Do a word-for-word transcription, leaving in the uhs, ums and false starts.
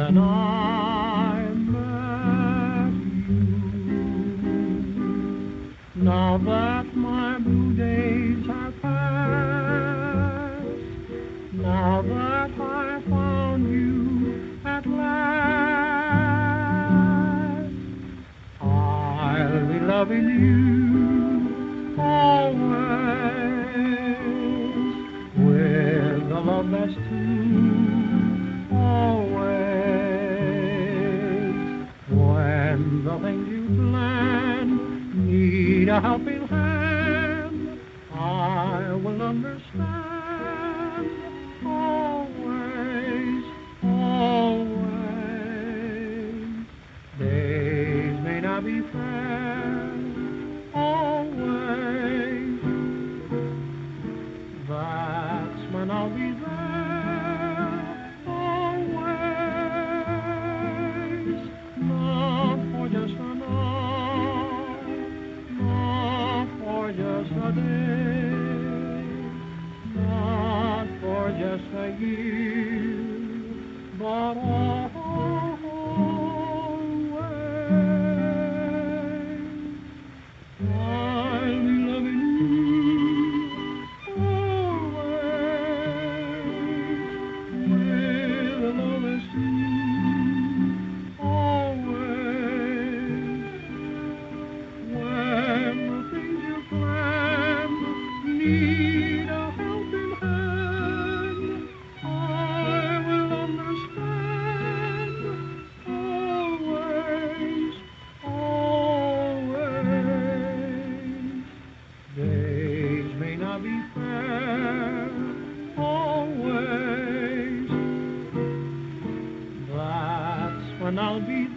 when I met you. Now that my blue days have passed, now that I found you at last, I'll be loving you always with a love that's true, always. When the things you plan need a helping hand, I will understand, always, always. Days may not be fair, always. That's when I'll be there, always. Not for just an hour, not for just a day, not for just a year, but always. I'll be loving you always with a love that's true, always. When the things you plan need a helping hand, I will understand, always, always. Days may not be fair, always. That's when I'll be